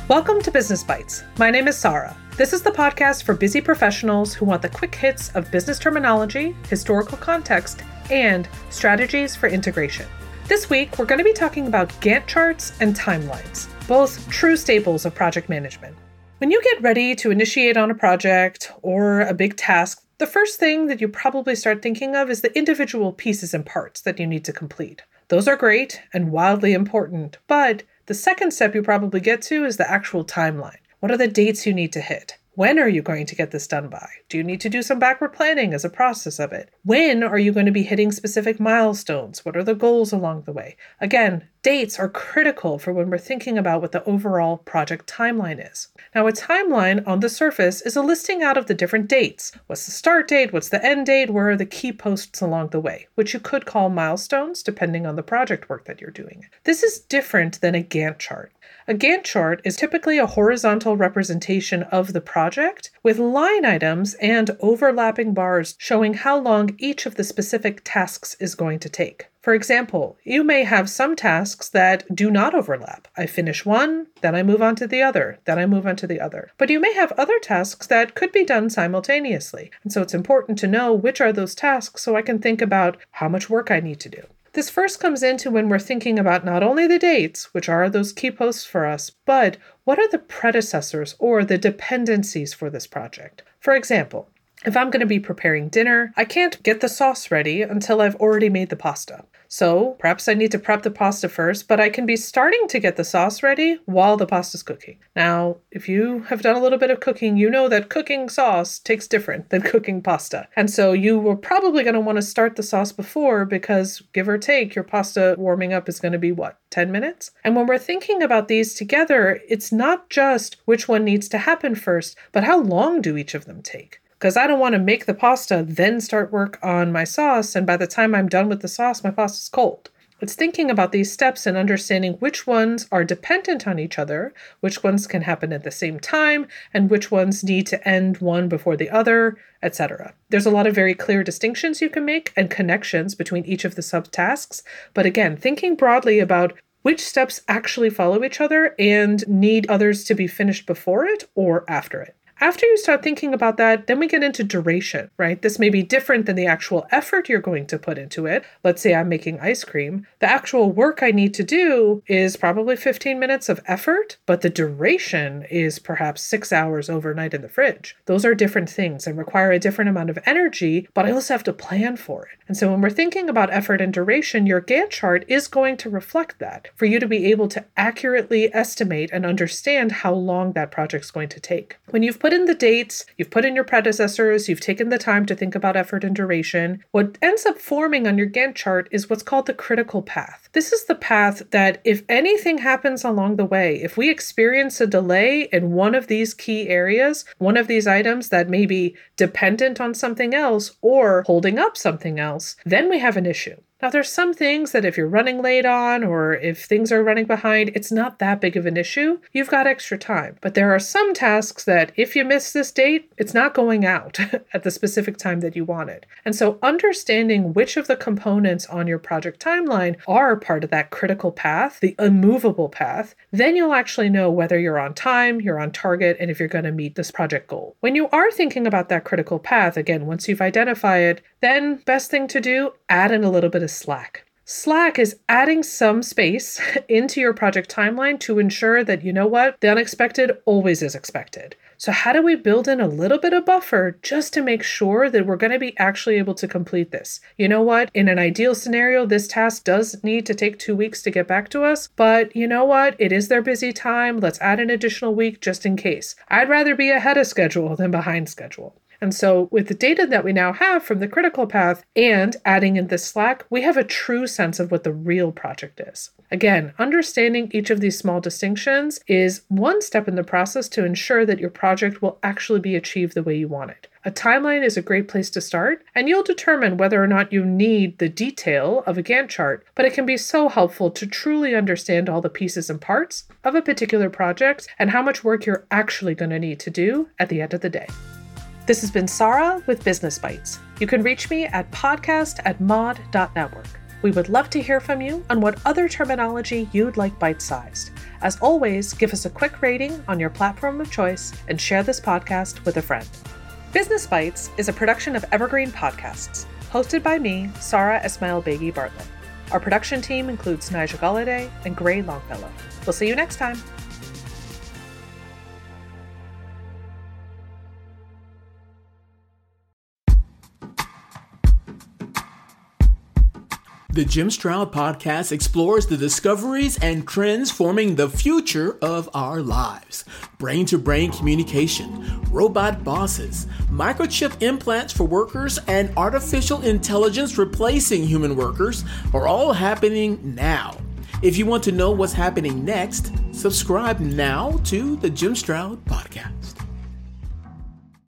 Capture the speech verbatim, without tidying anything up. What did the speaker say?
Welcome to Business Bites. My name is Sarah. This is the podcast for busy professionals who want the quick hits of business terminology, historical context, and strategies for integration. This week, we're going to be talking about Gantt charts and timelines, both true staples of project management. When you get ready to initiate on a project or a big task, the first thing that you probably start thinking of is the individual pieces and parts that you need to complete. Those are great and wildly important, but the second step you probably get to is the actual timeline. What are the dates you need to hit? When are you going to get this done by? Do you need to do some backward planning as a process of it? When are you going to be hitting specific milestones? What are the goals along the way? Again, dates are critical for when we're thinking about what the overall project timeline is. Now, a timeline on the surface is a listing out of the different dates. What's the start date? What's the end date? Where are the key posts along the way? Which you could call milestones depending on the project work that you're doing. This is different than a Gantt chart. A Gantt chart is typically a horizontal representation of the project with line items and overlapping bars showing how long each of the specific tasks is going to take. For example, you may have some tasks that do not overlap. I finish one, then I move on to the other, then I move on to the other. But you may have other tasks that could be done simultaneously. And so it's important to know which are those tasks so I can think about how much work I need to do. This first comes into when we're thinking about not only the dates, which are those key posts for us, but what are the predecessors or the dependencies for this project? For example, if I'm going to be preparing dinner, I can't get the sauce ready until I've already made the pasta. So perhaps I need to prep the pasta first, but I can be starting to get the sauce ready while the pasta's cooking. Now, if you have done a little bit of cooking, you know that cooking sauce takes different than cooking pasta. And so you were probably going to want to start the sauce before because give or take, your pasta warming up is going to be what, ten minutes? And when we're thinking about these together, it's not just which one needs to happen first, but how long do each of them take? Because I don't want to make the pasta, then start work on my sauce, and by the time I'm done with the sauce, my pasta's cold. It's thinking about these steps and understanding which ones are dependent on each other, which ones can happen at the same time, and which ones need to end one before the other, et cetera. There's a lot of very clear distinctions you can make and connections between each of the subtasks, but again, thinking broadly about which steps actually follow each other and need others to be finished before it or after it. After you start thinking about that, then we get into duration, right? This may be different than the actual effort you're going to put into it. Let's say I'm making ice cream. The actual work I need to do is probably fifteen minutes of effort, but the duration is perhaps six hours overnight in the fridge. Those are different things and require a different amount of energy, but I also have to plan for it. And so when we're thinking about effort and duration, your Gantt chart is going to reflect that for you to be able to accurately estimate and understand how long that project's going to take. When you've put Put in the dates, you've put in your predecessors, you've taken the time to think about effort and duration. What ends up forming on your Gantt chart is what's called the critical path. This is the path that if anything happens along the way, if we experience a delay in one of these key areas, one of these items that may be dependent on something else or holding up something else, then we have an issue. Now, there's some things that if you're running late on or if things are running behind, it's not that big of an issue. You've got extra time. But there are some tasks that if you miss this date, it's not going out at the specific time that you want it. And so understanding which of the components on your project timeline are part of that critical path, the immovable path, then you'll actually know whether you're on time, you're on target, and if you're going to meet this project goal. When you are thinking about that critical path, again, once you've identified it, then best thing to do, add in a little bit of slack. Slack is adding some space into your project timeline to ensure that, you know what, the unexpected always is expected. So how do we build in a little bit of buffer just to make sure that we're going to be actually able to complete this? You know what? In an ideal scenario, this task does need to take two weeks to get back to us, but you know what? It is their busy time. Let's add an additional week just in case. I'd rather be ahead of schedule than behind schedule. And so with the data that we now have from the critical path and adding in this slack, we have a true sense of what the real project is. Again, understanding each of these small distinctions is one step in the process to ensure that your project will actually be achieved the way you want it. A timeline is a great place to start, and you'll determine whether or not you need the detail of a Gantt chart, but it can be so helpful to truly understand all the pieces and parts of a particular project and how much work you're actually going to need to do at the end of the day. This has been Sarah with Business Bites. You can reach me at podcast at mod dot network. We would love to hear from you on what other terminology you'd like bite-sized. As always, give us a quick rating on your platform of choice and share this podcast with a friend. Business Bites is a production of Evergreen Podcasts, hosted by me, Sarah Esmail-Beghi Bartlett. Our production team includes Nigel Galladay and Gray Longfellow. We'll see you next time. The Jim Stroud Podcast explores the discoveries and trends forming the future of our lives. Brain-to-brain communication, robot bosses, microchip implants for workers, and artificial intelligence replacing human workers are all happening now. If you want to know what's happening next, subscribe now to the Jim Stroud Podcast.